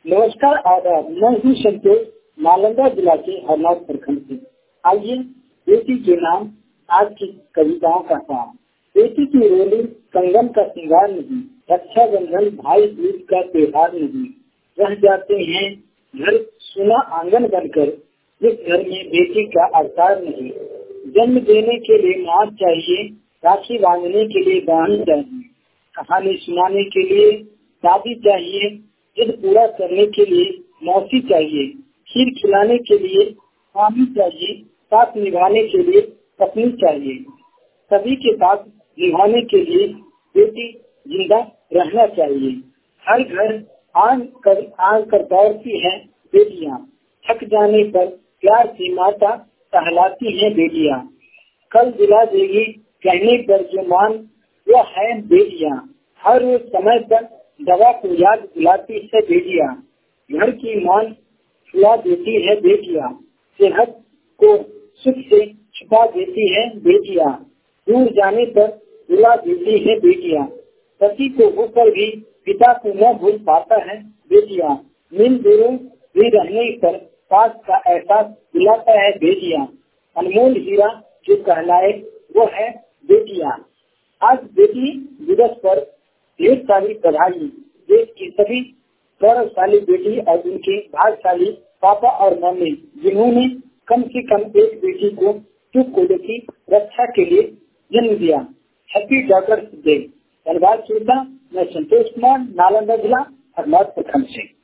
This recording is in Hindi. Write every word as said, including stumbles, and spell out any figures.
नमस्कार, आदाब। मैं हूँ संतोष, नालंदा जिला के हरनौत प्रखंड से। आइए बेटी के नाम आज की कविताओं का काम। बेटी की रोली कंगन का श्रृंगार नहीं, रक्षाबंधन भाई दूज का त्योहार नहीं। रह जाते हैं घर सुना आंगन बनकर, जिस घर में बेटी का अवतार नहीं। जन्म देने के लिए माँ चाहिए, राखी बांधने के लिए बहन चाहिए, कहानी सुनाने के लिए दादी चाहिए, जिद पूरा करने के लिए मौसी चाहिए, खीर खिलाने के लिए मामी चाहिए, साथ निभाने के लिए पत्नी चाहिए। सभी के साथ निभाने के लिए बेटी जिंदा रहना चाहिए। हर घर आन कर आन कर दौड़ती है बेटियां, थक जाने पर प्यार से माता सहलाती है बेटियां। कल दिला देगी कहने पर जो मान वो है बेटियां। हर रोज समय पर दवा को याद दिलाती है बेटियां। घर की मान छुआ देती है बेटियां, सेहत को सुख से छुपा देती है बेटियां। दूर जाने पर रुला देती है बेटियां, पति को होकर भी पिता को न भूल पाता है बेटियां। मिल दूरों भी रहने पर पास का एहसास दिलाता है बेटियां। अनमोल हीरा जो कहलाए वो है बेटियां। आज बेटी दिवस पर ढेर सारी बधाई। देश की सभी गौरवशाली बेटी और उनके भाग्यशाली पापा और मम्मी, जिन्होंने कम से कम एक बेटी को चुप कोडे की रक्षा के लिए जन्म दिया। Happy daughters day. धन्यवाद। मैं संतोष कुमार, नालंदा जिला हरनौत प्रखंड से।